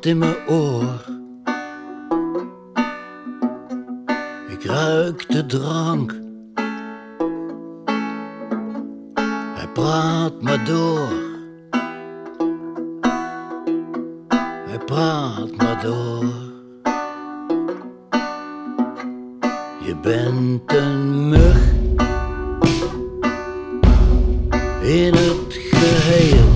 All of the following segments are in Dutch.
wat in mijn oor. Ik ruik de drank. Hij praat maar door. Hij praat maar door. Je bent een mug in het geheel.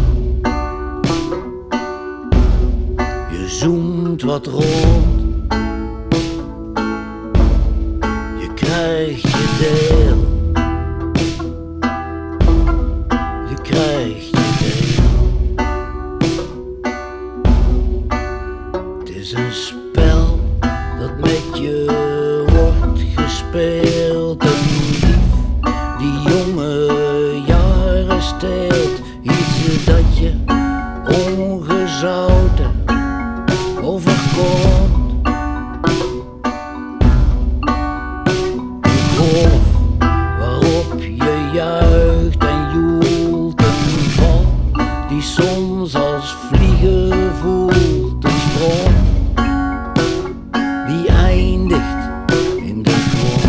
Je zoemt wat rond. Je krijgt je deel. Je krijgt je deel. Het is een spel dat met je wordt gespeeld. Een dief die jonge jaren steelt. Iets dat je ongezouten overkomt. Een golf waarop je juicht en joelt. Een val die soms als vliegen voelt. Een sprong die eindigt in de grond.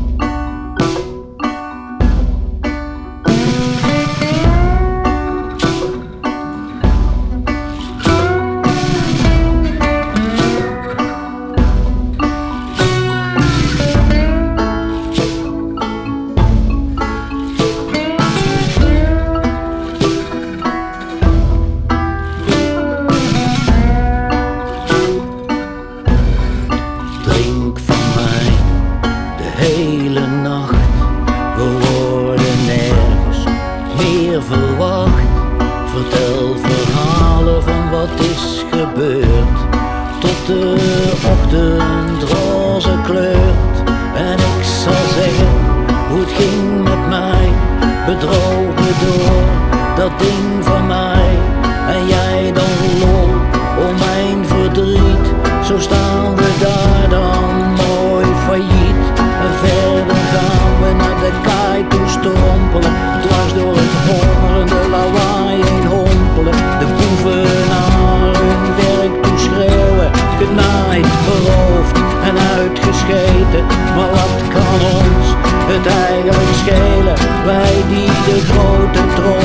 Drink van mij de hele nacht. We worden nergens meer verwacht. Vertel verhalen van wat is gebeurd, tot de ochtend roze kleurt. En ik zal zeggen hoe het ging met mij, bedrogen door dat ding van mij. En jij dan lol om mijn verdriet. Zo staan we daar dan mooi failliet. En verder gaan we naar de kaai toe strompelen. Dwars door het hongerende lawaai heen hompelen. De boeven naar hun werk toe schreeuwen. Genaaid, beroofd en uitgescheten. Maar wat kan ons het eigenlijk schelen? Wij die de grote troon